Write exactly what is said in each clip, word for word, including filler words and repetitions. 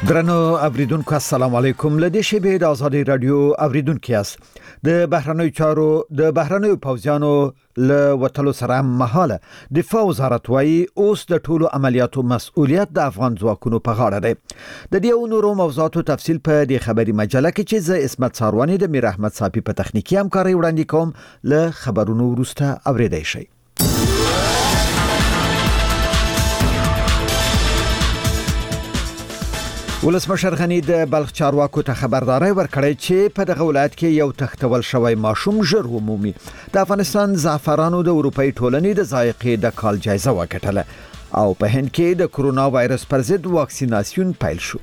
درنو اوریدونکو السلام علیکم. لدې شبې د آزادي رادیو اوریدونکو یاست. د بهرنیو چارو د بهرنیو پوځیانو له وټلو سره مهاله دفاع وزارت وايي اوس د ټولو عملیاتو مسؤلیت د افغان ځواکونو په غاړه دی. د دې او نورو موضوعاتو تفصیل په دې خبري مجله کې چې زه اسمت ساروانی د میر احمد صافي په تخنیکی همکاري وړاندې کوم له خبرونو وروسته اوریدای شئ. ولسمشر غنی د بلخ چارواکو ته خبرداري ورکړې چې په دغه ولایت کې یو تختول شوی ماشوم ژر ومومي. د افغانستان زعفرانو د اروپאי ټولنې د ذایقې د کال جایزه وګټله او په هند کې د کرونا وایرس پر ضد واکسیناسیون پیل شو.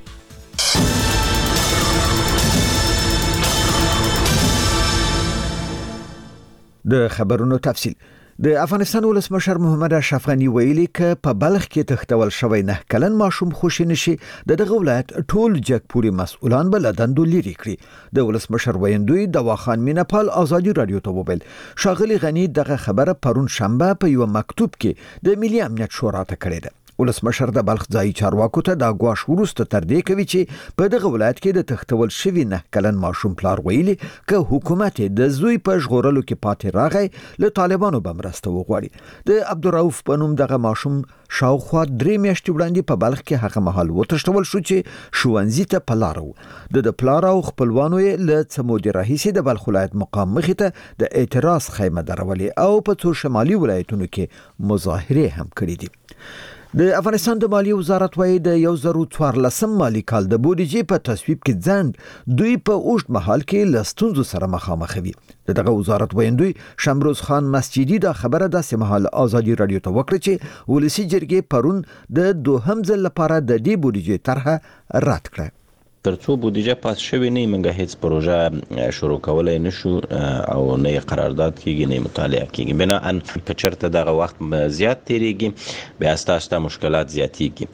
د خبرونو تفصیل. د افغانستان ولسمشر محمد اشرف غنی ویلي ک په بلخ کې تختول شوی نه کلن ماشوم خوشی نشي د دغه ولایت ټول جګپوري مسؤلان بل دندو لري کړی. د ولسمشر ویندوی دواخان مینپال آزادي رادیو ته وویل شاغلی غنی دغه خبره پرون شنبه په یو مکتوب کې د ملي امنیت شورا ته کړی ده. ولسمشر د بلخ ځای چارواکو ته دا غواش ورسته تر دې کوي چې په دغه ولایت کې د تختول شوی نه کلن ماشوم پلار ویلي ک حکومت د زوی په ژغورلو کې پاتې راغی له طالبانو بمرسته وغوړي. د عبدالرؤف بنوم دغه ماشوم شاوخوا درې میاشتې وړاندې په بلخ کې هغه مهال وتښتول شو چې شوونځي ته پلارو د د پلار او خپلوانو یې له څمودي راهیسې د بلخ ولایت مقام مخې ته د اعتراض خیمه درولې او په څو شمالي ولایتونو کې مظاهره هم کړې دي. د افغانستان د مالیې وزارت وايي د یو زرو څوارلسم مالی کال د بودیجې په تصویب کې ځند دوی په اوږد مهال کې له ستونزو سره مخامخ وي. دغه وزارت ویندوی شمروز خان مسجدي دا خبره د سمحال آزادي رادیو ته وکړه چې ولسی جرګې پرون د دوهم ځل لپاره د دې بودیجې طرحه رد کړه. ترڅو بودیجه پاس شوی نه منګه هیڅ پروژه شروع کولای نشو او نه قرارداد کیږي نه مطالعه کیږي. بنا ان په چرته دغه وخت زیات تیریږي بیا ستاسو مشکلات زیاتیږي.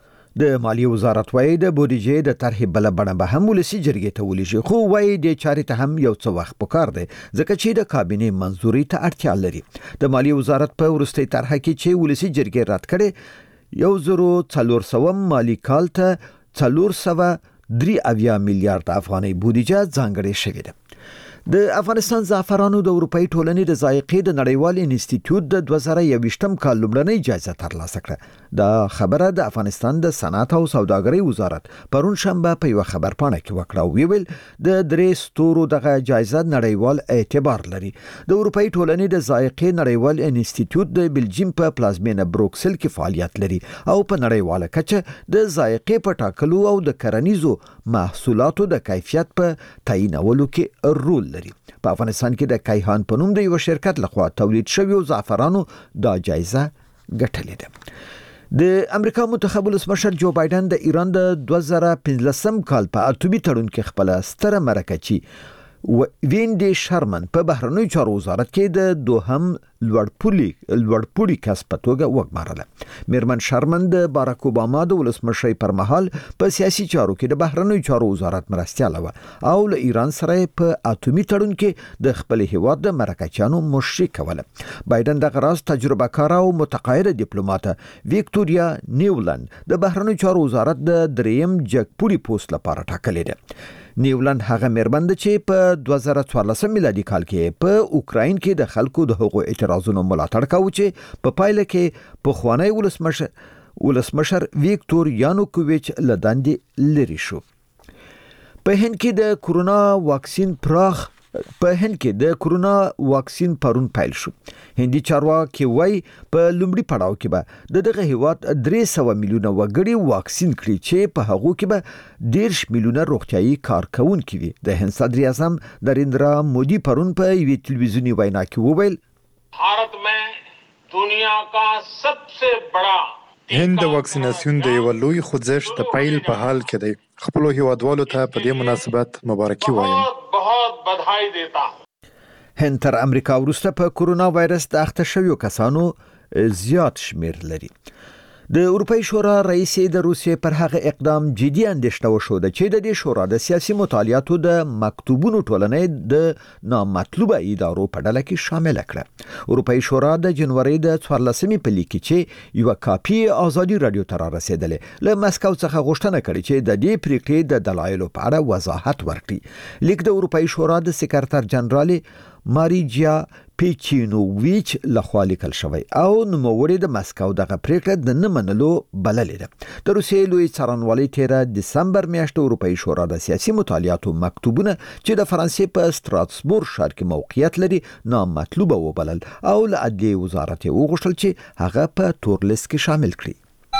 د مالیې وزارت وايي د بودیجې د طرح بل بڼه به هم ولسی جرګې ته ولېږي خو وايي د چارې ته هم یو څه وخت پکار دی ځکه چې د کابینې منځوري ته اړتیا لري. د مالیې وزارت په ورستۍ طرح کې چې ولسی جرګې رد کړي یو زرو څلور سوه مالی کال ته څلور سوه درې اویا میلیارډ افغاني بودیجه ځانګړې شوې ده. د افغانستان زعفرانو د اروپאי ټولنې د ذایقې د نړیوال انسټیټیوټ د دوه زره یوویشتم کال لومړنۍ جایزه ترلاسه کړه. دا خبره د افغانستان د صنعت او سوداګرۍ وزارت پرون شنبه په یو خبرپاڼه کې وکړه او ویل د درې ستورو دغه جایزه نړیوال اعتبار لري. د اروپאי ټولنې د ذایقې نړیوال انسټیټیوټ د بلجیم په پلازمینه بروکسل کې فعالیت لري او په نړیواله کچه د ذایقې په ټاکلو او د کرنیزو محصولاتو د کیفیت په تعیینولو کې رول لري. په افغانستان کې د کایهان په نوم د یو شرکت لخوا تولید شوی زعفرانو دا جایزه ګټلې ده. د امریکا منتخب ولسمشر جو بایدن د ایران د دوه زره پنځلسم کال په اټومي تړون کې خپل ستره مرکه چی ویندي شرمن په بهرنیو چارو وزارت کې د دوهم لوړپوړي لوړپوړي کس په توګه وګمارله. میرمن شرمن د باراک اوباما د ولسمشرۍ پر مهال په سیاسي چارو کې د بهرنیو چارو وزارت مرستیاله و او له ایران سره په اټومي تړون کې د خپل هیواد د مرکچانو مشري کوله. بایدن د غراس تجربه کار او متقاعده ډیپلوماټ ویکټوریا نیولند د بهرنیو چارو وزارت د دریم جګپوري پوسټ لپاره ټاکلې ده. نیولند هغه مېرمن ده چې په دوه زره څوارلسم میلادي کال کې په اوکراین کې د خلکو د حقوقو اعتراضونو ملاتړ کاوه چې په پایله کې په خوانی ولسمشر ولسمشر ویکټور یانوکوویچ لداندې لري شو. په هند کې د کرونا واکسین پراخ په هند کې د کرونا واکسین پرون پیل شو. هندي چارواکي وایي په لومړي پړاو کې به د دغه هیواد درې سوه میلیونه وګړي واکسین کړي چې په هغو کې به ډېرش میلیونه روغتیايي کارکونکي وي. د هند صدر اعظم نریندرا مودي پرون په یوې ټلویزیونی وینا کې وویل भारत में दुनिया का सबसे बड़ा هند د واکسیناسیون د یو لوی خوځښت د پیل په حال کې دی. خپل هیوادوالو ته په دې مناسبت مبارکي وایم. बहुत बधाई देता हूं. هند تر امریکا وروسته په کرونا وایرس د اخته شویو کسانو زیات شمیر لري. د اروپای شورا رئیس د روسیې پر هغه اقدام جدي اندېښنه وښوده چې د دې شورا د سیاسي مطالعاتو د مکتوبونو ټولنې د نامطلوبه ادارو په ډله کې شامل کړه. اروپای شورا د جنوري د څوارلسمې په لیک کې چې یو کاپي ازادي رادیو ته رسیدلې له مسکو څخه غوښتنه کړې چې د دې پریکړې د دلایلو په اړه وضاحت ورکړي. لیک د اروپای شورا د سکرټر جنرال ماریجیا پیچینوویچ لخوا لیکل شوی او نوموړي د مسکو دغه پریکړه د نه منلو بللې ده. د روسیې لوی څارنوالۍ تیره دسمبر میاشت اروپای شورا د سیاسي مطالعاتو مکتوبونه چې د فرانسې په ستراسبورګ ښار کې موقعیت لري نامطلوبه وبلل او له عدلیې وزارت یې وغوښتل چې هغه په تور لیست کې شامل کړي.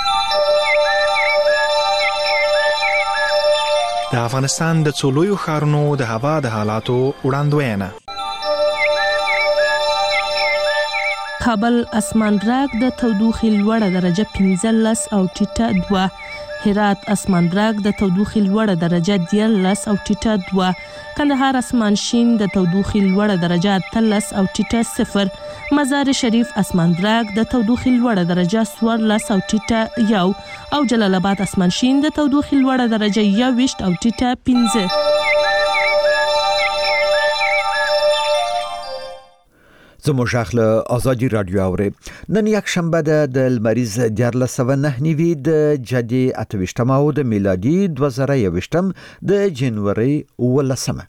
د افغانستان د څو لویو ښارونو د هوا د حالاتو وړاندوینه. کابل اسمان راګ د تودوخې لوړه درجه پنځلس او ټیټه دوه، هرات اسمان راګ د تودوخې لوړه درجه دیارلس او ټیټه دوه، کندهار اسمان شین د تودوخې لوړه درجه اتلس او ټیټه صفر، مزار شریف اسمان راګ د تودوخې لوړه درجه څوارلس او ټیټه یو او جلال آباد اسمان شین د تودوخې لوړه درجه یوویشت او ټیټه پنځه. زموږ اخله ازادي رادیو اوري. نن یک شنبه ده د لمریز دیارلس سوه نه نوي د جدي اتویشتم او د میلادي دوه زره یویشتم د جنوري اوولسمه.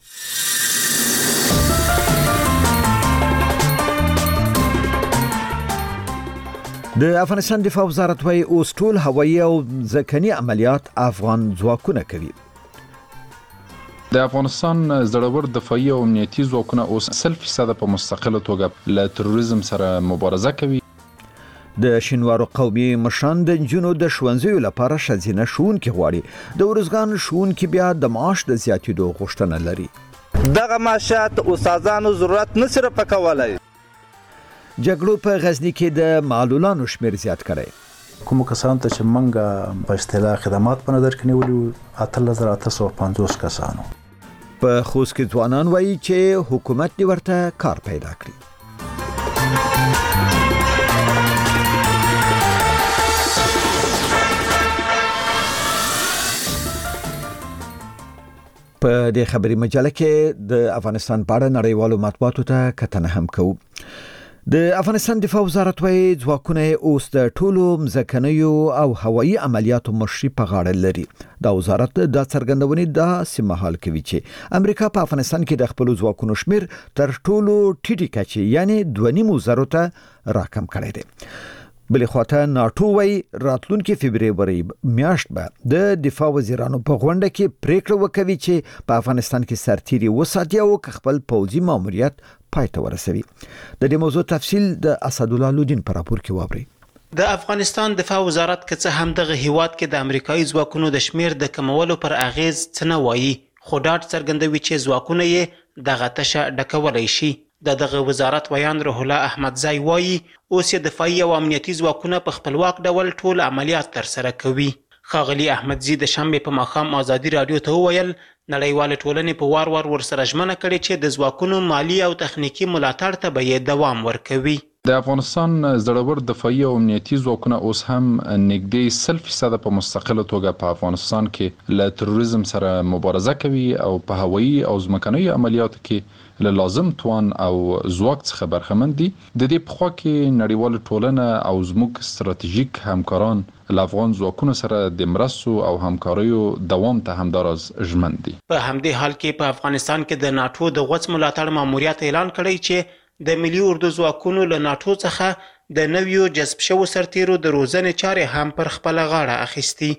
د افغانستان دفاع وزارت وايي اوس ټول هوایي او ځمکني عملیات افغان ځواکونه کوي. د افغانستان زړور دفاعي او امنیتي ځواکونه اوس سل فیصد په مستقله توګه له تروریزم سره مبارزه کوي. د شینوارو قومي مشران د جنونو د ښوونځیو لپاره ښځینه ښوونکي غواړي. د ورزګان ښوونکي بیا د معاش د زیاتېدو غوښتنه لري. دغه معاشات استادانو ضرورت نه سره پکولای. جګړو په غزنی کې د معلولانو شمیر زیات کړي. کوم کسان ته چې منګه په اصطلاح خدمات په نظر کې نیولي اتلس زره اته سوه پنځوس کسانو. په خوست کې ځوانان وایي چې حکومت دې ورته کار پیدا کړي. په دې خبري مجله کې د افغانستان په اړه نړیوالو مطبوعاتو ته کتنه هم کوو. د افغانستان دفاع وزارت وايي ځواکونه اوس د ټولو مځکنیو او هوایي عملیاتو مشري په غاړه لري. دا وزارت د څرګندونې د سیمهال کوي چې امریکا په افغانستان کې د خپل ځواکونو شمیر تر ټولو ټیټی کچې یعنی دوه نیم زره ته راکم کړی دی. بل خواته ناتو وايي راتلونکي فبرवरी میاشت به د دفاع وزیرانو په غونډه کې پریکړه وکوي چې په افغانستان کې سرتیري وساتي او خپل پوځي ماموریت پای ته ورسوي. د دې موضوع تفصیل د اسد الله لودین پر راپور کې واوري. د افغانستان دفاع وزارت که څه هم دغه هیواد کې د امریکایي ځواکونو د شمیر د کمولو پر اغیز څه نه وایي، خو ډاډ څرګندوي چې ځواکونه یې دغه تشه ډکولی شي. د دغه وزارت ویان روح الله احمدزی وایي اوس یې دفاعي او امنیتي ځواکونه په خپلواک ډول ټول عملیات ترسره کوي. ښاغلي احمدزی د شنبې په ماښام ازادي رادیو ته وویل نړیواله ټولنې په وار وار ورسره ژمنه کړې چې د ځواکونو مالی او تخنیکي ملاتړ ته به یې دوام ورکوي. د افغانستان زړور دفاعي او امنیتي ځواکونه اوس هم نږدې سل فیصد په مستقله توګه په افغانستان کې له تروریزم سره مبارزه کوي او په هوایي او ځمکني عملیاتو کې له لازم توان او ځواک څخه برخمن دي. د دې په خوا کې نړیواله ټولنه او زموږ ستراتیژیک همکاران له افغان ځواکونو سره د مرستو او همکاریو دوام ته همداراز ژمن دي. په همدې حال کې په افغانستان کې د ناتو د غوڅ ملاتړ ماموریت اعلان کړی چې د ملي اردو ځواکونو له ناتو څخه د نویو جذب شوو سرتیرو د روزنې چارې هم پر خپله غاړه اخیستي.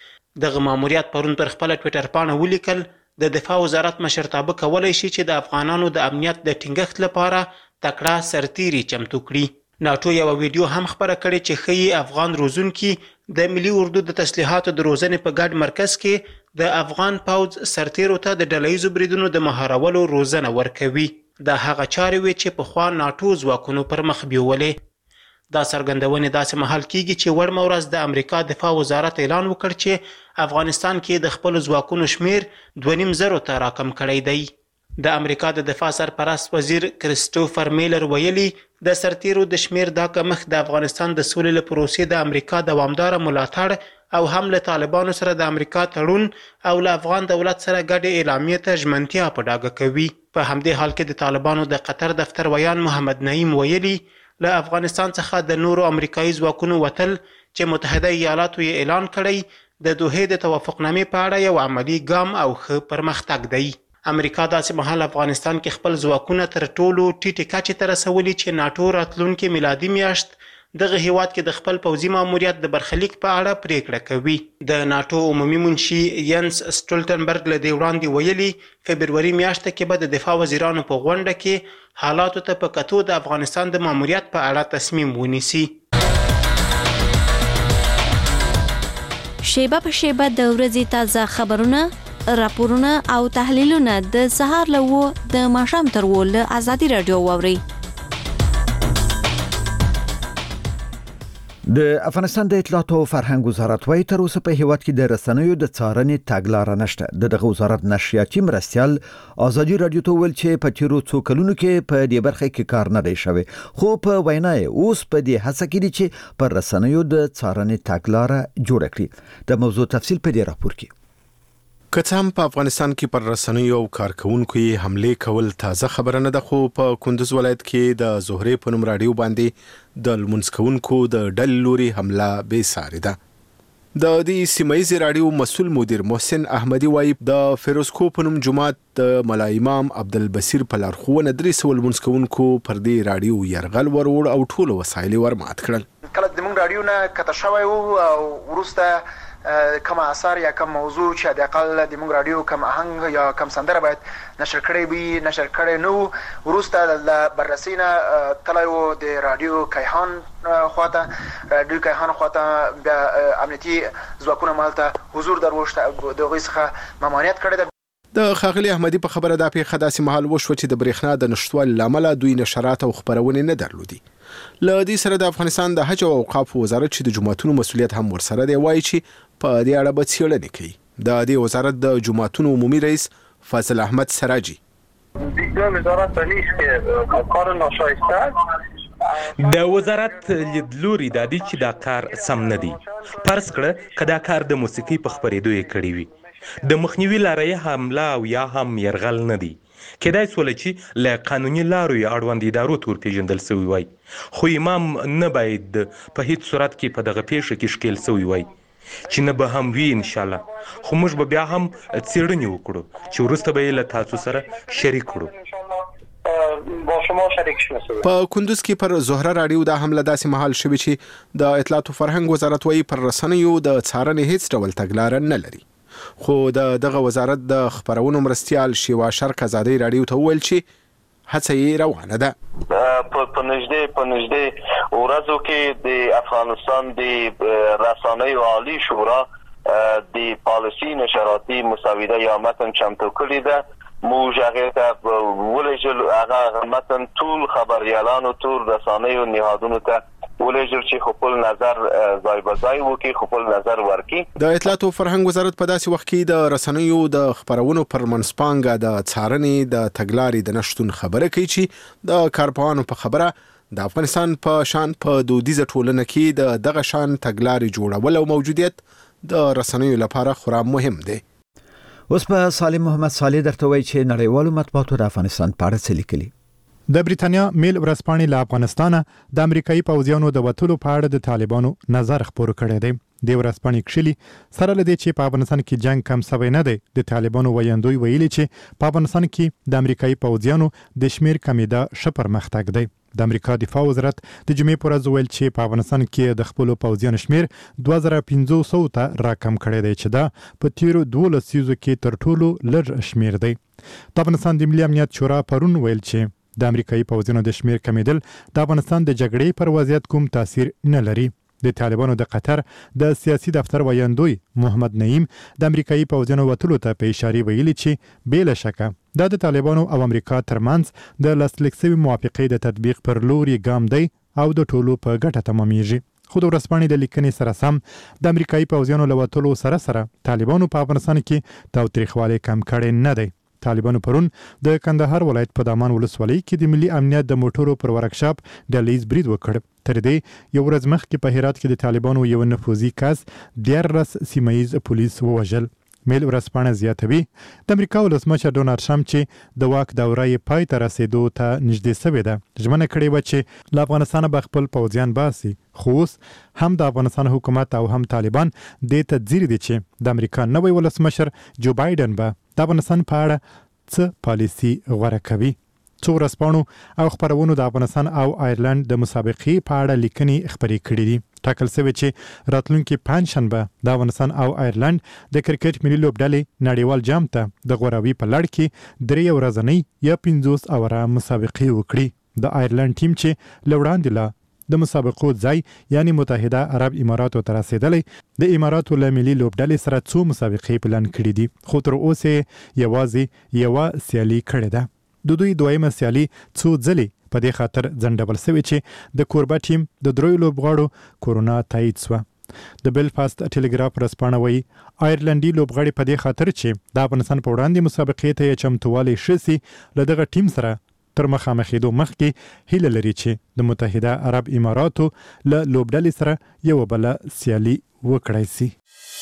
دغه ماموریت پرون پر خپله ټویټر پاڼه ولیکل د دفاع وزارت مشرتابه کولی شي چې د افغانانو د امنیت د ټینګښت لپاره تکړه سرتیري چمتو کړي. ناتو یو ویډیو هم خپره کړې چې ښیي افغان روزونکي د ملي اردو د تسلیحاتو د روزنې په ګډ مرکز کې د افغان پوځ سرتیرو ته د ډلهییزو بریدونو د مهارولو روزنه ورکوي. دا هغه چارې وې چې پخوا ناتو ځواکونو پر مخ بیولې. دا څرګندونې داسې مهال کیږي چې وړمه ورځ د امریکا دفاع وزارت اعلان وکړ چې افغانستان کې د خپلو ځواکونو شمیر دوه نیم زرو ته راکم کړی دی. د امریکا د دفاع سرپرست وزیر کریسټوفر میلر ویلي د سرتیرو د شمیر دا کمښت د افغانستان د سولې له پروسې د امریکا دوامداره ملاتړ او هم له طالبانو سره د امریکا تړون او له افغان دولت سره ګډې اعلامیې ته ژمنتیا په ډاګه کوي. په همدې حال کې د طالبانو د قطر دفتر ویان محمد نعیم ویلي له افغانستان څخه د نورو امریکایي ځواکونو وتل چې متحده ایالاتو یې اعلان کړی د دوحې د توافقنامې په اړه یو عملی ګام او ښه پرمختګ دی. امریکا داسې مهال افغانستان کې خپل ځواکونه تر ټولو ټیټې کچې ته رسولي چې ناټو راتلونکې میلادي میاشت دغه هیواد کې د خپل پوځي ماموریت د برخلیک په اړه پریکړه کوي. د ناټو عمومي منشي ینس سټولټنبرګ له دې وړاندې ویلي فبروري میاشت کې به د دفاع وزیرانو په غونډه کې حالاتو ته په کتو د افغانستان د ماموریت په اړه تصمیم ونیسي. شیبه په شیبه د ورځې تازه خبرونه، راپورونه او تحلیلونه د سهار له و د ماښام تر و له ازادي رادیو واورئ. د افغانستان د اطلاعات او فرهنګ وزارت وايي تر اوسه په هیواد کې د رسنیو د څارنې تګلاره نشته. د دغه وزارت نشریاتي مرستیال ازادي رادیو ته ویل چې په تیرو څو کلونو کې په دې برخه کې کار نه دی شوی، خو په وینا یې اوس په دې هڅه کې دي چې پر رسنیو د څارنې تګلاره جوړه کړي. د موضوع تفصیل په دې راپور کې. که څه هم په افغانستان کې پر رسنیو او کارکونکو یې حمله کول تازه خبره نه ده، خو په کندوز ولایت کې د زهره په نوم رادیو باندې د لمونځ کوونکو د ډلې لوري حمله بې ساري ده. د دې سیمایي رادیو مسؤل مدیر محسن احمدي وايي د فیروزکو په نوم جماعت د ملا امام عبدالبصیر په لارښوونه درې سوه لمونځ کوونکو پر دې رادیو یرغل وروړ او ټول وسایل ورمات کړل. کله د موږ رادیو نه کته شوی او ورسته کم اثر یا کم موضوع چې د اقل د موږ رادیو کم آهنګ یا کم سندره باید نشر کړي وي نشر کړي نو ورسته د بررسینا تلایو د رادیو کیهان خواته رادیو کیهان خواته بیا امنیتي ځواکونه مالته حضور دروشته دغه څخه ممانعت کړی. د خاغلی احمدي په خبره د پیښه داسې مهال وشو چې د برېښنا د نشټوالي لامل دوی نشرات او خبرونه نه درلودي. له دې سره د افغانستان د حج او اوقاف وزارت چې د جماعتونو مسؤلیت هم ورسره دی وایي چې په دې اړه به څېړنې کوي. د دې وزارت د جماعتونو عمومي رئیس فاضل احمد سراجي د وزارت رئیس کې کار ناشایسته د وزارت لیدلوري د دې چې دا کار سم نه دی. پرس کړه کدا کار د موسیقي په خبرېدو یې کړی وي، د مخنیوي لارې حمله او یا هم يرغل نه دی. کېدای سول چې له قانوني لارو یې اړوند ادارو تور پیژندل شوی وای، خو امام نه باید په هیڅ صورت کې په دغه پیښه کې ښکیل شوی وای چې نه به هم وي ان شاء الله. خو موږ به بیا هم څېړنې وکړو چې وروسته به یې له تاسو سره شریک کړو. با شما شریک شوم. په کندوز کې پر زهره رادیو د حمله داسې مهال شوی چې د اطلاعات او فرهنګ وزارت وايي پر رسنیو د څارنې هیڅ ډول تګلاره نه لري. خو د دغه وزارت د خبرونو مرستیال شیوا شرق ازادي رادیو ته ویل چې هڅه یې روانه ده. په نږدې په نږدې ورځو کې د افغانستان د رسنیو عالی شورا د پالیسي نشراتي مسوده یا متن چمتو کړی ده. موږ هغه ته ولېږل هغه متن ټول خبريالانو ټول رسنیو نهادونو ته ولېږل چې خپل نظر ځای په ځای وکړي، خپل نظر ورکړي. د اطلاعات او فرهنګ وزارت په داسې وخت کې د رسنیو د خبرونو پر منسپانګه د څارنې د تګلارې د نشټون خبره کوي چې د کارپوهانو په خبره د افغانستان په شان په دودیزه ټولنه کې د دغه شان تګلارې جوړول او موجودیت د رسنیو لپاره خورا مهم دی. اوس په سالم محمد صالح درته وایي چې نړیوالو مطبوعاتو د افغانستان په اړه څه لیکلي. د بریتانیا میل ورځپاڼې له افغانستانه د امریکایي پوځیانو د وټلو په اړه د طالبانو نظر خپور کړی دی. د ورځپاڼې کښلي سره لدی چې په افغانستان کې جنگ کم سوی نه دی. د طالبانو ویاندوی ویلي چې په افغانستان کې د امریکایي پوځیانو د شمیر کمیدا ښه پرمختګ دی. د امریکا دفاع وزارت د جمعې پر ورځ ویل چې په افغانستان کې د خپل پوځیانو شمیر دوه زره پنځه سوه ته راکم کړی دی چې دا په تیرو دوه لسیزو کې تر ټولو لږ شمیر دی. د افغانستان د ملي امنیت شورا پرون ویل چې د امریکایي پوځیانو د شمیر کمیدل د افغانستان د جګړې پر وضعیت کوم تاثیر نه لري. د طالبانو د قطر د سیاسي دفتر ویاندوی محمد نعیم د امریکایي پوځیانو وټلو ته په اشاره ویلي چې بې شکه دا د طالبانو او امریکا ترمنځ د لاسلیک شوي موافقې د تطبیق پر لوري ګام دی او د ټولو په ګټه تمامیږي. خو د ورځپاڼې د لیکنې سره سم د امریکایي پوځیانو له وټلو سره سره طالبانو په افغانستان کې تاوتریخوالی کم کړی نه دی. طالبانو پرون د کندهار ولایت په دامان ولسوالۍ کې د ملي امنیت د موټرو پر ورکشاپ ډلیز برید وکړ. تر دې یو ورځ مخکې په هرات کې د طالبانو یو نفوذي کس دیارلس سیمه پولیس ووژل. میل ورځپاڼه زیاتوي د امریکا ولسمشر ډونالډ ټرمپ چې د واک دوره یې پای ته رسیدو ته نږدې شوې ده ژمنه کړې وه چې له افغانستانه به خپل پوځیان باسي، خو اوس هم د افغانستان حکومت او هم طالبان دې ته ځیر دي چې د امریکا نوی ولسمشر جو بایدن به د افغانستان په اړه څه پالیسي غوره کوي. څو ورځپاڼو او خپرونو د افغانستان او آیرلند د مسابقې په اړه لیکنې خپرې کړې دي. ټاکل شوی چې راتلونکي پنجشنبه د افغانستان او آیرلند د کرکټ ملي لوبډلې نړیوال جام ته د غوراوي په لړ کې درې ورځنۍ یا پنځوس اوره مسابقې وکړي. د آیرلند ټیم چې له وړاندې له د مسابقو ځای یعنی متحده عرب اماراتو ته رسېدلی د اماراتو له ملي لوبډلې سره څو مسابقې پلان کړي دي، خو تر اوسه یوازې یوه سیالي کړې ده. د دوی دویمه سیالي څو ځلې په دې خاطر ځنډول شوې چې د کوربه ټیم د دریو لوبغاړو کورونا تایید شوه. د بیلفاست ټیلیګراف ورځپاڼه وایي آیرلنډي لوبغاړي په دې خاطر چې د افغانستان په وړاندې مسابقې ته یې چمتووالی ښه سي له دغه ټیم سره تر مخامخېدو مخکې هیله لري چې د متحده عرب اماراتو له لوبډلې سره یوه بله سیالي وکړای سي.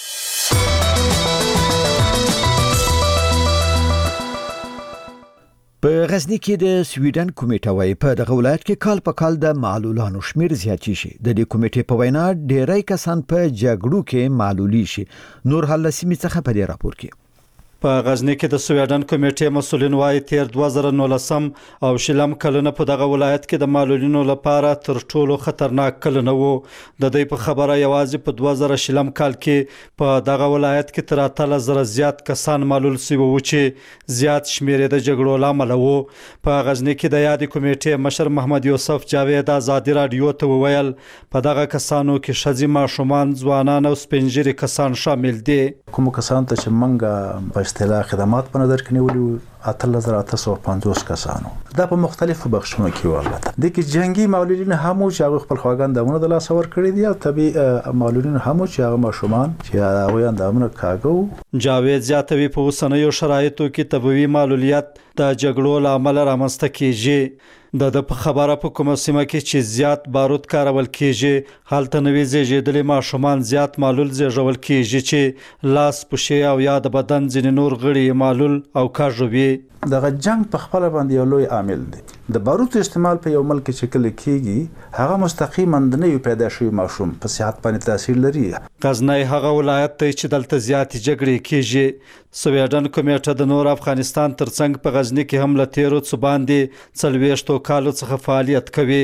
په غزنی کې د سویډن کمیټه وايي په دغه ولایت کې کال په کال د معلولانو شمیر زیات شي. د دې کمیټې په وینا ډېری کسان په جګړو کې معلولي شي. نور حل سیمې څخه په دې راپور کې په غزنی کې د سویډن کمیټې مسولین وايي تیر دوه زره نولسم او شلم کلونه په دغه ولایت کې د معلولینو لپاره تر ټولو خطرناک کلونه وو. د دوی په خبره یوازې په دوه زره شلم کال کې په دغه ولایت کې تر اتلس زره زیات کسان معلول شوي وو چې زیات شمیر د جګړو له امله وو. په غزنی کې د یادې کمیټې مشر محمد یوسف جاوید ازادي رادیو ته وویل په دغه کسانو کې ښځې، ماشومان، ځوانان او سپینږیري کسان شامل دي. کوم کسان ته چې منګه اصطلاح خدمات په نظر کې نیولي اتلس زره اته سوه پنځوس کسانو دا په مختلفو بخشونو کې و. البته د کې جنگي معلولین هم چې هغه خپل خواګان دمونه د لاس ور کړی دي او طبي معلولین هم چې هغه ماشومان چې هغه اندامونه کاغو. جاوید زیاتوي په اوسنیو شرایطو کې طبي معلولیت د جګړو له امله رامنځته کیږي. د د په خبره په کومه سیمه کې چې زیات بارود کارول کیږي هلته نوې زیږیدلي ماشومان زیات معلول زیږول کیږي چې لاس، پښې او یا د بدن ځینې نور غړي معلول او کاږي وي. دغه جنگ په خپل باندې یو لوی عامل دی. د بارود استعمال په یو ملک کې کله کیږي هغه مستقیما د نوې پیدا شوی ماشوم په صحت باندې تاثیر لري. غزنی هغه ولایت دی چې دلته زیات جګړې کیږي. سویډن کمیټه د نور افغانستان ترڅنګ په غزنی کې هم له تیرو څو باندې څلوېښتو کالو څخه فعالیت کوي.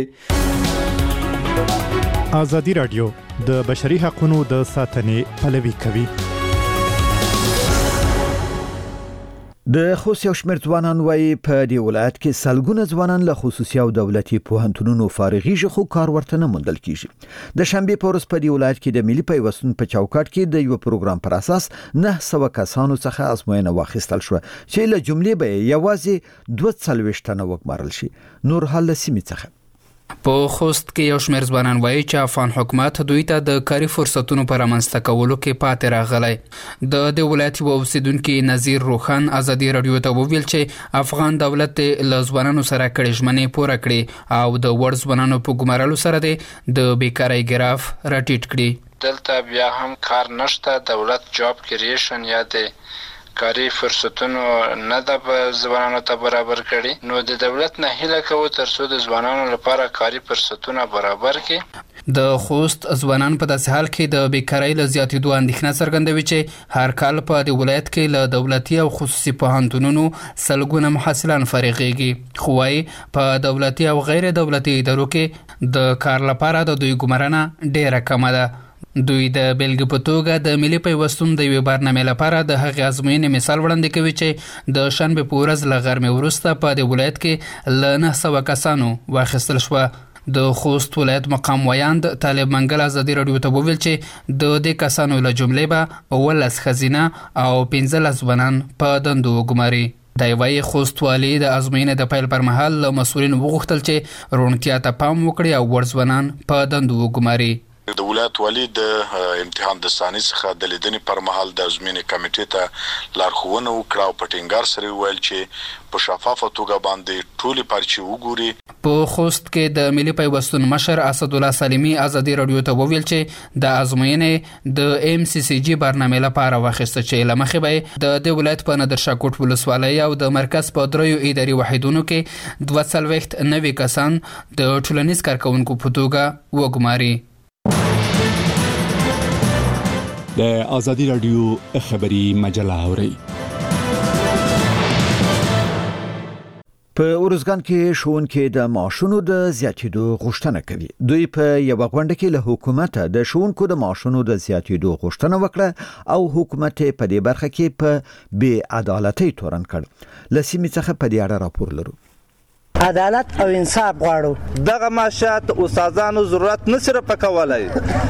ازادي رادیو د بشري حقوقو د ساتنې پلوي کوي. د خوست یو شمېر ځوانان وايي په دې ولایت کې سلګونه ځوانان له خصوصي او دولتي پوهنتونونو فارغېږي خو کار ورته نه موندل کیږي. د شنبې په ورځ په دې ولایت کې د ملي پیوستون په چوکاټ کې د یو پروګرام پر اساس نه سوه کسانو څخه ازموینه واخیستل شوه چې له جملې به یوازې دوه څلوېښت تنه وګمارل شي. نور حل سیمې څخه په خوست کې یو شمېر ځوانان وایي چې افغان حکومت دوی ته د کاري فرصتونو پر رامنځته کولو کې پاتې راغلی. د دې ولایت یو اوسیدونکي نظیر روخان ازادي رادیو ته وویل چې افغان دولت له ځوانانو سره کړې ژمنې پوره کړي او د وړ ځوانانو په ګمارلو سره د بیکارۍ ګراف راټیټ کړي. دلته بیا هم کار نشته. دولت جاب کریشن یا د کاری فرصتونو نه د ځوانانو ته برابر کړي. نو د دولت نه هیله کوو ترڅو د ځوانانو لپاره کاری فرصتونه برابر کړي. د خوست ځوانان په داسې حال کې د بیکارۍ له زیاتېدو اندېښنه څرګندوي چې هر کال په دې ولایت کې له دولتي او خصوصي پوهنتونونو سلګونه محصلان فارغېږي. خو وايي په دولتي او غیر دولتي ادارو کې د کار لپاره د دوی ګمارنه ډېره کمه ده. دوی د بیلګې په توګه د ملي پیوستون د یوې برنامې لپاره د هغې ازموینې مثال وړاندې کوي چې د شنبې په ورځ له غرمې وروسته په دې ولایت کې له نه سوه کسانو واخیستل شوه. د خوست ولایت مقام ویاند طالب منګل ازادي رادیو ته وویل چې د دې کسانو له جملې به اوولس ښځینه او پنځلس ځوانان په دندو وګماري. د وایي خوست والي د ازموینې د پیل پر مهال له مسؤلینو وغوښتل چې روڼتیا ته پام وکړي او وړ ځوانان په دندو وګماري. د ولایت والی د امتحان د ثاني څخه د لیدنې پر مهال د ازمینې کمیټې ته لارښوونه وکړه او په ټینګار سره ویل چې په شفافه توګه باندې ټولې پرچې وګوري. په خوست کې د ملي پیوستون مشر اسد الله سالمي ازادي رادیو ته وویل چې د ازموینې د ام سی سی جی برنامه لپاره واخیسته چې لمخې به د د ولایت په ندرشاکوټ ولسوالۍ او د مرکز په دریو اداري وحیدونو کې دوه څلوېښت نوي کسان د ټولنیز کارکونکو په توګه وګماري. د ازادي رادیو خبري مجله اوري. په اورزګان کې ښوونکي د معاشونو د زیاتېدو غوښتنه کوي. دوی په یو غونډه کې له حکومت د ښوونکو د معاشونو د زیاتېدو غوښتنه وکړه او حکومت په دې برخه کې په بې عدالتۍ تورن کړ. لسیمې څخه په دې اړه راپور لرو. عدالت او انصاف غواړو. دغه معاشات استادانو ضرورت نه صرف پکولای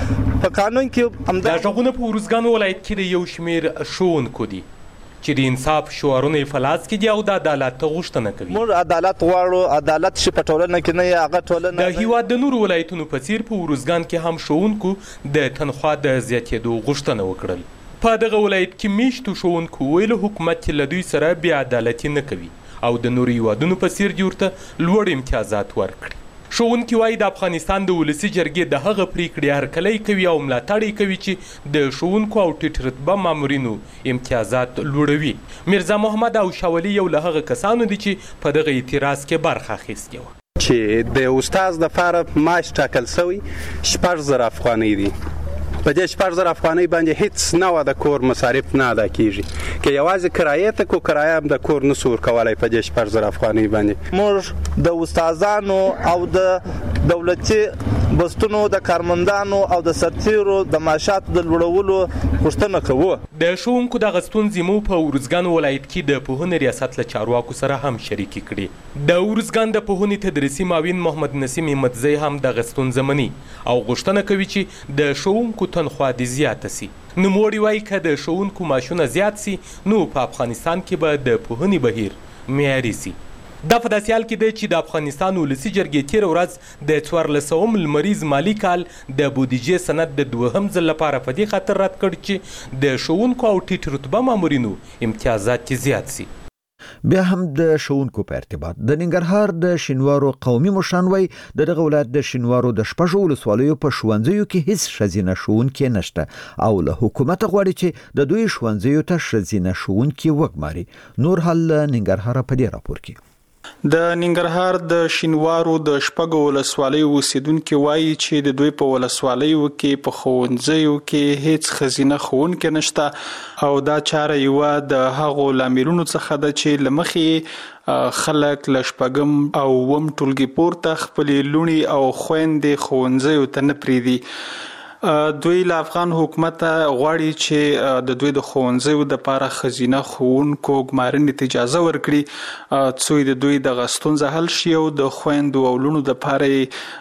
په قانون کې هم د ژغونه په اورزګان ولایت کې د یو شمیر ښوونکو دي چې د انصاف شعارونه فلاس کې دي او د عدالت غوښتنه کوي. موږ عدالت غواړو. عدالت شي په ټولنه کې نه هغه ټولنه د هیواد د نورو ولایتونو په څیر په اورزګان کې هم ښوونکو د تنخوا د زیاتېدو غوښتنه وکړل. په دغه ولایت کې میشتو ښوونکو ویل حکومت له دوی سره بې عدالتي نه کوي او د نورو هیوادونو په څیر دوی ورته لوړ امتیازات ورکړي. ښوونکي وایي د افغانستان د ولسي جرګې د هغه پریکړې هرکلی کوي او ملاتړ یې کوي چې د ښوونکو او ټیټ رتبه مامورینو امتیازات لوړوي. میرزا محمد او شاولي یو له هغه کسانو دي چې په دغه اعتراض کې برخه اخیستې وه. چې د استاد لپاره معاش ټاکل شوی شپږ زره افغانۍ دي. په دې شپږ زره افغانۍ باندې هیڅ نه د کور مصارف نه ادا کیږي. که یوازې کرایه ته کو کرایه هم د کور نه سور کولای په دې شپږ زره افغانۍ باندې. موږ د استادانو او د دولتي بستونو د کارمندانو او د سرتیرو د معاشاتو د لوړولو غوښتنه کوو. د ښوونکو دغه ستونزې مو په اورزګان ولایت کې د پوهنې ریاست له چارواکو سره هم شریکې کړي. د اورزګان د پوهنې تدریسي معاون محمد نسیم احمدزی هم دغه ستونزه مني او غوښتنه کوي چې د ښوونکو تنخوا دې زیاته سي. نوموړي وایي که د ښوونکو معاشونه زیات سي نو په افغانستان کې به د پوهنې بهیر معیاري سي. دا په داسې حال کې دی چې د افغانستان ولسي جرګې تېره ورځ د څوارلسم لمریز مالي کال د بودیجې سند د دوهم ځل لپاره په دې خاطر رد کړ چې د ښوونکو او ټیټ رتبه مامورینو امتیازات زیات سي. بیا هم د ښوونکو په ارتباط د ننګرهار د شینوارو قومي مشران وایي د دغه ولایت د شینوارو د شپږو ولسوالیو په ښوونځیو کې هیڅ ښځینه ښوونکې نشته او له حکومته غواړي چې د دوی ښوونځیو ته ښځینه ښوونکې وګماري. نور حال له ننګرهاره په دې راپور کې. د ننګرهار د شینوارو د شپږو ولسوالیو اوسیدونکو وایي چې د دوی په ولسوالیو کې په ښوونځیو کې هیڅ ښځینه ښوونکې نشته او دا چاره یوه د هغو لاملونو څخه ده چې له مخې خلک له شپږم او اووم ټولګي پورته خپلې لوڼې او خویندې ښوونځیو ته نه پرېږدي. دوی له افغان حکومت غواړي چې د دوی د ښوونځیو دپاره ښځینه ښوونکو ګمارنې ته اجازه ورکړي څو د دوی دغه ستونزه حل شي او د خویندو او لوڼو دپاره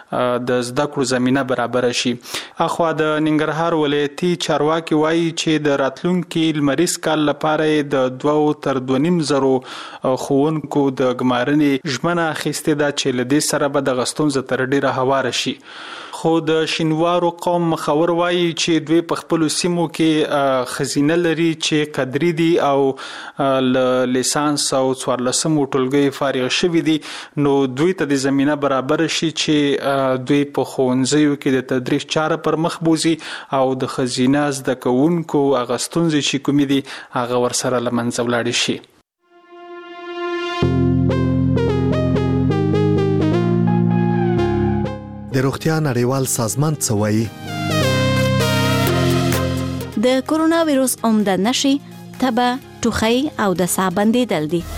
د زده کړو زمینه برابره شي. اخوا د ننګرهار ولایتي چارواکي وایي چې د راتلونکي لمریز کال لپاره د دوه تر دوه نیم زرو ښوونکو د ګمارنې ژمنه اخیستې ده چې له دې سره به دغه ستونزه تر ډیره هواره شي. خو د شینوارو قوم مخور وایي چې دوی په خپلو سیمو کې ښځینه لري چې قدري دي او له لیسانس او څوارلسمو ټولګیو فارغ شوي دي نو دوی ته د زمینه برابره شي چې دوی په ښوونځیو کې د تدریس چاره پر مخ بوځي او د ښځینه زده کوونکو هغه ستونزې چې کومې دي هغه ورسره له منځه ولاړې شي. د روغتیا نړیوال سازمان څه وایي؟ د کورونا ویروس عمده نښې تبه، ټوخی او د ساه بندیدل دي.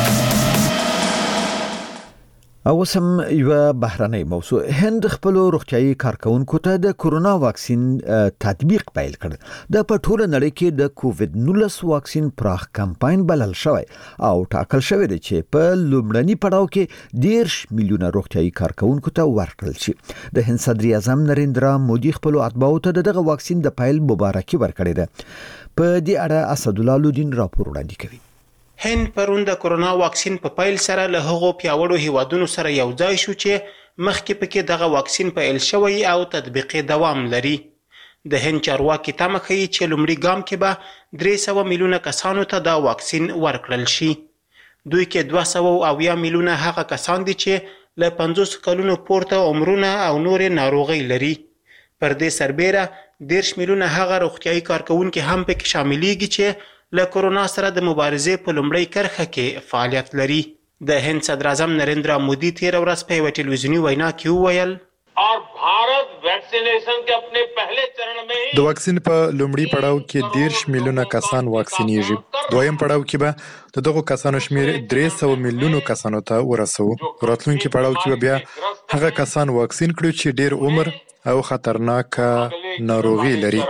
او سم یو بهرنۍ موضوع. هند خپل روغتيایي کارکونکو ته د کورونا واکسین تطبیق پیل کړ. د پټوله نړۍ کې د کووډ نولس واکسین پراخ کمپاین بلل شوی او ټاکل شوی دی چې په لومړني پړاو کې ډیر میلیونه روغتيایي کارکونکو ته ورکړل شي. د هند صدر اعظم نریندرا مودي خپل اتباعو ته دغه واکسین د پیل مبارکي ورکړې ده. په دې اړه اسد الله لودین راپور وړاندې کوي. هند پرون د کورونا واکسین په پیل سره له هغو پیاوړو هیوادونو سره یو ځای شو چې مخکې پکې دغه واکسین پیل شوی او تطبیقي دوام لري. د هند چارواکي تمه کوي چې لومړي ګام کې به درې سوه میلیونه کسانو ته دا واکسین ورکړل شي. دوی کې دوه سوه اویا میلیونه هغه کسان دي چې له پنځوس کلونو پورته عمرونه او نورې ناروغۍ لري. پر دې سربیره دېرش میلیونه هغه روغتیایي کارکوونکي هم پکې شاملیږي چې له کورونا سره د مبارزې په لومړۍ کرښه کې فعالیت لري. د هند صدر اعظم نریندرا مودي تېره ورځ په یوه ټلویزیوني وینا کې وویل और भारत वैक्सीनेशन के अपने पहले चरण में ही د واکسین په لومړي پړاو کې دېرش میلیونه کسان واکسینیږي. دویم پړاو کې به د دغو کسانو شمیر درې سوه میلیونو کسانو ته ورسوو. راتلونکي پړاو کې به بیا هغه کسان واکسین کړو چې ډیر عمر او خطرناکه ناروغي لري.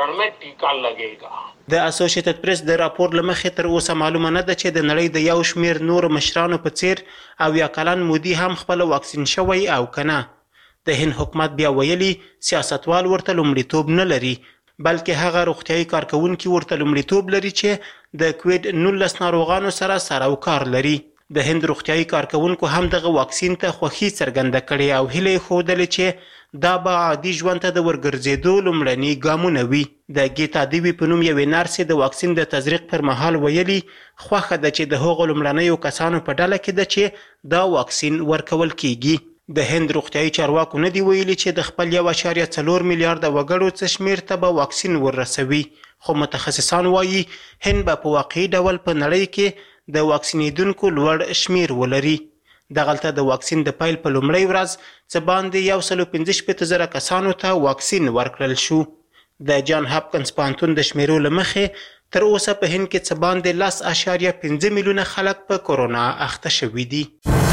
د اسوسییټډ پریس د راپور له مخې تر اوسه معلومه نه ده چې د نړۍ د یو شمیر نور مشرانو په څیر او یا کلن مودي هم خپل واکسین شوی او کنه. د هند حکومت بیا ویلي سیاستوال ورته لومړیتوب نه لري، بلکې هغه روغتیایي کارکوونکي ورته لومړیتوب لري چې د کوویډ نولس ناروغانو سره سر او کار لري. د هند روغتیایي کارکوونکو هم دغه واکسین ته خوښي څرګنده کړې او هیله یې ښودلې چې دا به عادي ژوند ته د ورګرځېدو لومړني ګامونه وي. د ګیتا دیوي په نوم یوې نرسې د واکسین د تزریق پر مهال ویلي خوښه ده چې د هغو لومړنیو کسانو په ډله کې ده چې دا واکسین ورکول کیږي. د هند روغتیایي چارواکو نه دی ویلي چې د خپل یو اعشاریه څلور میلیارده وګړو څه شمیر ته به واکسین ورسوي، خو متخصصان وایي هند به په واقعي ډول په نړۍ کې د واکسینېدونکو لوړ شمیر ولري. دغلته د واکسین د پیل په لومړۍ ورځ څه باندې یو سل پنځه شپېته زره کسانو ته واکسین ورکړل شو. د جان هاپکنز پوهنتون د شمیرو له مخې تر اوسه په هند کې څه باندې لس اعشاریه پنځه میلیونه خلک په کورونا اخته شوي دي.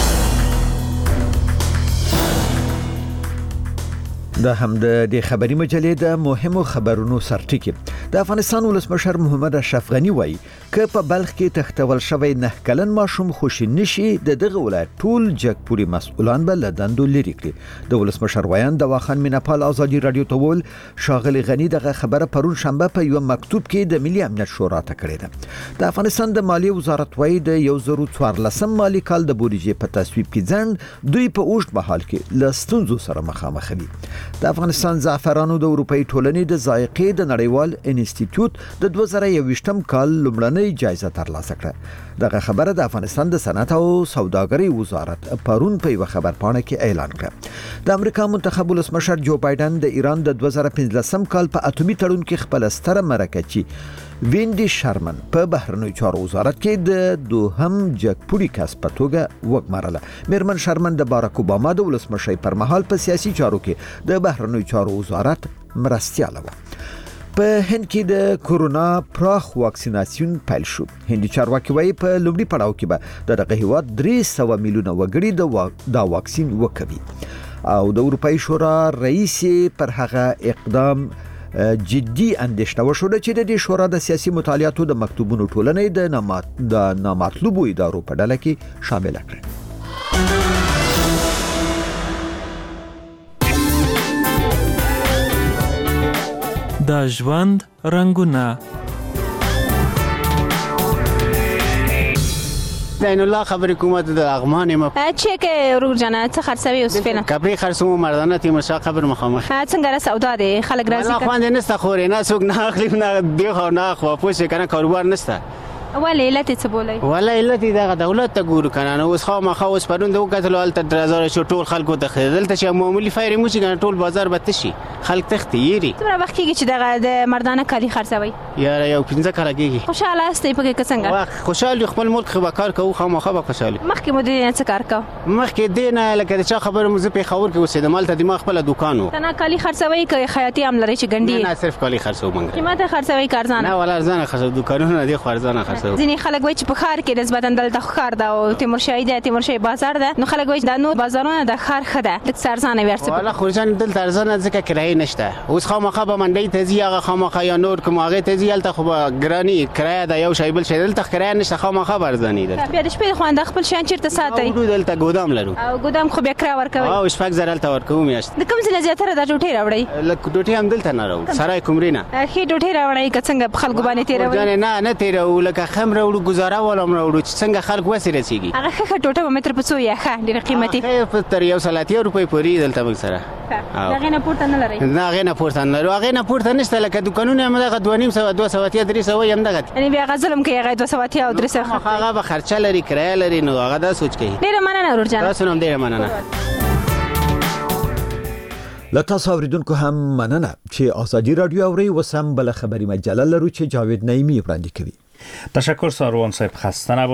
دا هم د دې خبري مجلې د مهمو خبرونو سرټکی. د افغانستان ولسمشر محمد اشرف غنی وایي که په بلخ کې تختول شوی نه کلن ماشوم خوشی نشي د دغه ولایت ټول جګپوري مسؤلان به له دندو لري کړي. د ولسمشر ویان د واخان میناپال ازادي رادیو ته ویل شاغلي غنی دغه خبره پرون شنبه په یو مکتوب کې د ملي امنیت شورا ته کړې ده. د افغانستان د مالیې وزارت وایي د یو زرو څوارلسم مالي کال د بودیجې په تصویب کې ځنډ دوی په اوږد مهال کې له ستونزو سره مخامخ دي. د افغانستان زعفرانو د اروپאי ټولنې د ذائقې د نړیوال انسټیټیوټ د دوه زره یوویشتم کال لومړنۍ جایزه ترلاسه کړه. دغه خبره د افغانستان د صنعت او سوداګرۍ وزارت پرون په یو خبرپاڼه کې اعلان کړ. د امریکا منتخب ولسمشر جو بایدن د ایران د دوه زره پنځلسم کال په اتومي تړون کې خپل ستره مرکچی وینډي شرمن په بهرنیو چارو وزارت کې د دوهم جګپوري کس په توګه وګمارله. میرمن شرمن د باراک اوباما د ولسمشۍ پر مهال په سیاسي چارو کې د بهرنیو چارو وزارت مرستیاله وه. په هند کې د کورونا پراخ واکسیناسیون پیل شو. هندي چارواکي وایي په لومړي پړاو کې به د دغه هیواد درې سوه میلیونه وګړي د وا... دا واکسین وکوي او د اروپאי شورا رئیس پر هغه اقدام جدي اندېښنه وشوله چې د دې شورا د سیاسي مطالعاتو د مکتوبونو ټولنې د نامات د نامطلوبو ادارو په ډله کې شامل کړه. د ژوند رنگونه زین الله خبر حکومت د اغمان ما چه که رو جنا څه خرڅوي اوس فعلا کپری خرڅو مردانه تیمور شاه خبر مخامخ څنګه را سودا دی خلک راځي الله خوان نه است خوري نه څوک نه اخلي نه دی خو نه خو پوښ کنه کاروبار نشته ولی علت څه بولای ولا علت دغه دولت ته ګورو کنه نو اوس خو ما خو اوس پرون د وکړل ال تر درازه شو ټول خلکو ته خېدل ته چې معمولی فایری مو چې کنه ټول بازار به تشي خلک تختیری تر وخت کې چې دغه د مردانه کالی خرڅوي یار یو پنځه کاله کېږي خوشاله است په کې څنګه واخ خوشاله خپل ملک خو کار کوو خو ما خو خوشاله مخکې مو دې څه کار کو مخکې دینه لکه چې خبره مو زه په خبر کې اوسې د مال ته دماغ خپل دکانو تنه کالی خرڅوي کوي خیاطي عمل لري چې ګنډي نه صرف کالی خرڅو مونږ قیمت خرڅوي کارزانه نه ولا ارزانه خرڅو دکانونه دي خو ارزانه خرڅو ځینې خلک وایي په خار کې نسبتا دلته خار ده او تیمورشاهي ده تیمورشاهي بازار ده نو خلک وایي د نو بازارونه د خار خده د سرزانه ورڅ والا خورجان دلته ارزانه ځکه کرایه نشته اوس خو مخه به منډي ته زی هغه خو مخه یا نور کوم هغه ته زی الته خو ګرانی کرایه ده یو شی بل شی دلته کرایه نشته خو مخه برزانی ده بیا د شپې خوانده خپل شان چیرته ساتي او دلته ګودام لرو او ګودام خو بیا کرا ورکوي او شپږ زره تل ورکو میاشت د کوم ځای زیاتره د ټوټي راوړي لکه ټوټي هم دلته نه راو سرای کومرینا خې ټوټي راوړي که څنګه خلکو باندې تیروي ځان نه نه تیرو لکه یخم راوړو گزاره ولم راوړو چې څنګه خلک وسی رسیږي. هغه ښه ټوټه په متر په څو یخه ډیره قیمتي هغه تر یو سل اتیا روپۍ پورې دلته موږ سره. دا غینه پورته نه لري. دا غینه پورته نه لري. هغه نه پورته نشته لکه دکانونه هم دغه دوه نیم سوه دوه سوه اتیا درې سوه هم دغه. یعنی بیا غزلم کې هغه دوه سوه اتیا او درې سوه هغه به خرچه لري کرایه لري نو هغه دا سوچ کوي. ډیره مننه ورور جان. تاسو هم ډیره مننه. لتا اوریدونکو هم مننه چې ازادي رادیو اوري وسم بل خبري مجله لرو چې جاوید نعیمی وړاندې کوي. تشکر ساروان صاحب، خسته